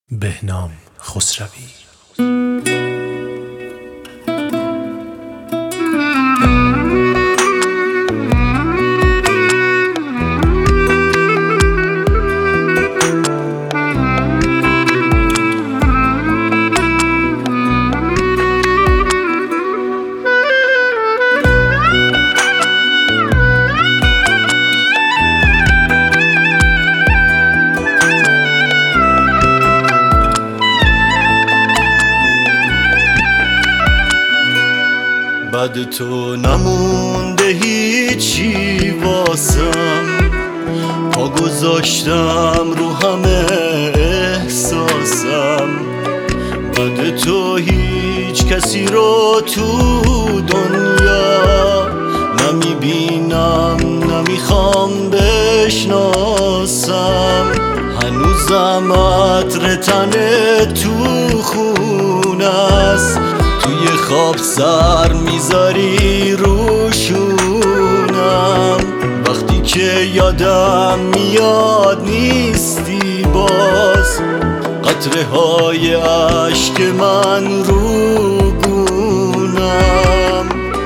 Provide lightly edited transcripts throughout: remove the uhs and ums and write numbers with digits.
بهنام خسروی. بعد تو نمونده هیچی واسم، پا گذاشتم رو همه احساسم. بعد تو هیچ کسی رو تو دنیا نمیبینم، نمیخوام بشناسم. هنوزم عطر تنه تو خونه است، توی خواب سر میذاری روشونم. وقتی که یادم میاد نیستی باز، قطره های عشق من رو گونم.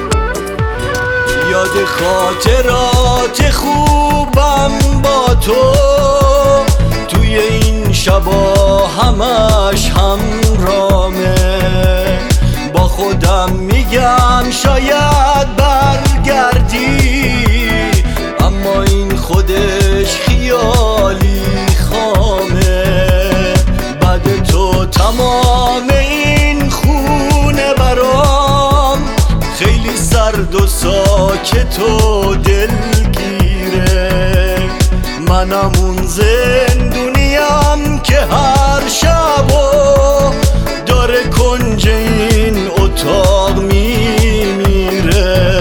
یاد خاطرات خوبم با تو توی این شبا همش همرامه. با خودم میگم شاید برگردی، اما این خودش خیالی خامه. بعد تو تمام این خونه برام خیلی سرد و ساکت و دلگیره. منم اون زندونیم که هر شبو داره کنج این اتاق میمیره.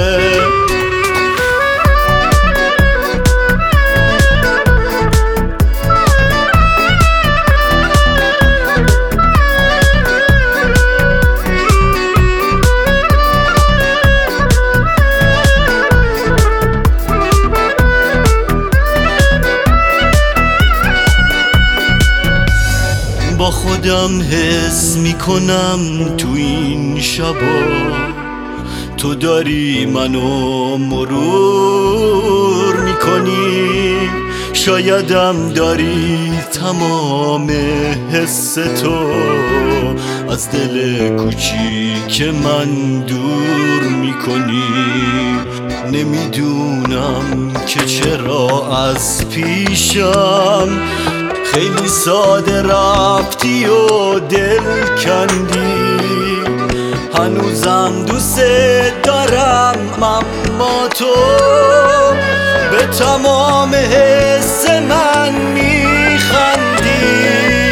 با خودم حس میکنم تو این شبا تو داری منو مرور میکنی. شایدم داری تمام حس تو از دل کوچیک من دور میکنی. نمیدونم که چرا از پیشم خیلی ساده رفتی و دل کندی. هنوزم دوست دارم اما تو به تمام حس من میخندی.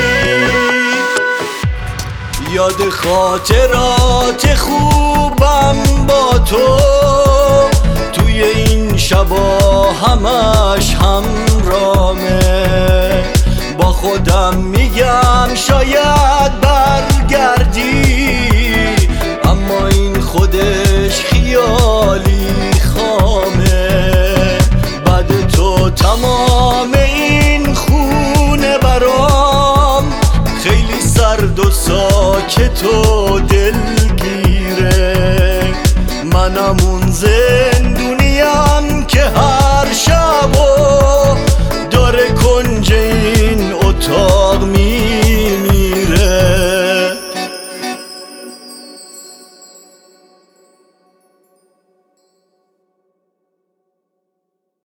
یاد خاطرات خوبم با تو توی این شبا همش همرامه. با خودم میگم شاید برگردی، اما این خودش خیالی خامه. بعد تو تمام این خونه برام خیلی سرد و ساکت و